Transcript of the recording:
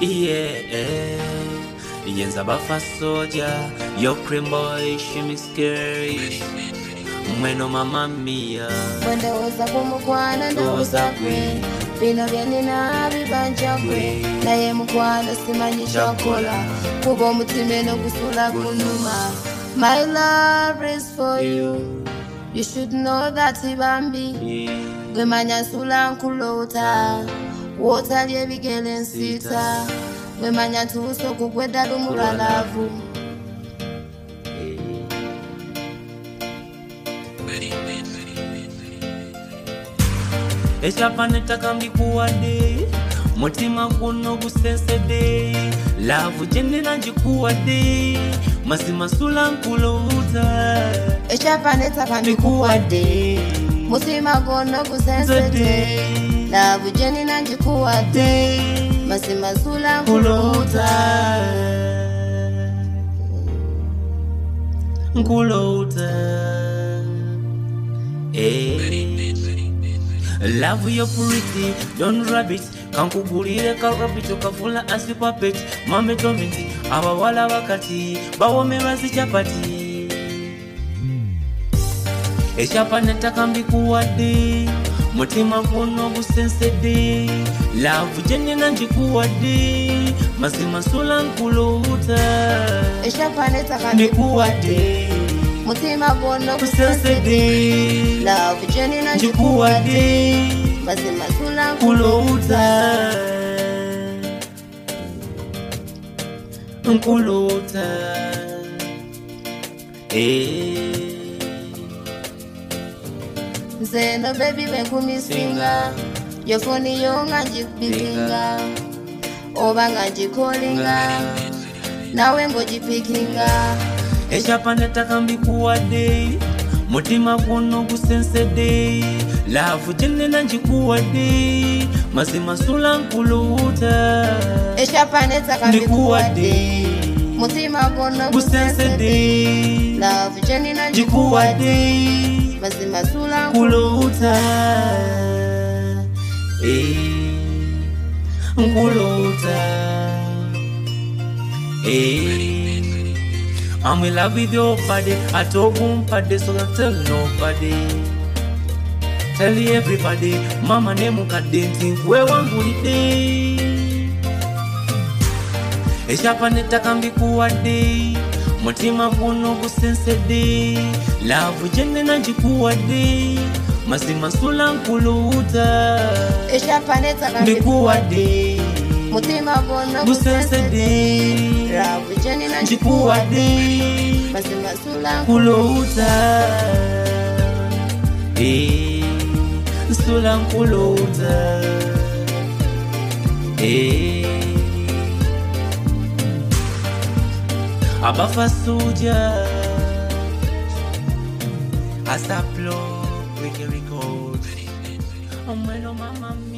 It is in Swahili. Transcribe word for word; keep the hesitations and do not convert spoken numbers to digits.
Yeah, yenza bafa soldier, yo cream boy, shimmy scary. Mweno mama mia. Mwende oza kumukwana ndoza kwe. Bino byenina bibanja kwe. Naye mukwana simanyi chokola. Kubo mutime no kusula kunuma. My love is for you. You should know that ibambi. Gwe manya sula nkulota. Wota liye bigele nsita. Gwe manya tuso kukweda lumura lavu. Echapaneta kambi kuwade Mutima kuno kusensede Lavu jende na jikuwade Masima sula nkulota Echapaneta kambi kuwade Mutima kuno kusensede Lavu jende na jikuwade Masima sula nkulota Nkulota Eh Love your pretty, don't rabbit. Kankugulire ka rabbit okafula asi puppet. Mame tomenti, abawala wakati bawome razi chapati. Echapaneta kambi kuwade mutima kuno gusensede. Love jenne nanji kuwade masima sula nkulota. Echapaneta kambi kuwade mutima kuno kusensede. Love jenne nanji kuwade masima sula nkulota. Nkulota Eh Zeno baby wenkumisinga Yofoni yonga jibikinga Oba nga jikolinga Nawe ngo jipikinga Echapaneta kambi kuwade mutima kuno gusensede. Love jenne nanji kuwade masima sula nkulota. Echapaneta kambi kuwade mutima kuno gusensede. Love jenne nanji kuwade masima sula nkulota. Eh nkulota Eh I'm in love with your body. I told boom party, so don't tell nobody. Tell everybody, mama name kadenti, where one good day. Echapaneta kambi kuwade, mutima kuno kusensede. Love jenne nanji kuwade, masima sula nkulota. Echapaneta kambi kuwade mutima kuno kusensede. Love jenne nanji kuwade masima sula nkulota. Eh sula nkulota. Eh abafa soja Asaplo Wiki record. Omweno mama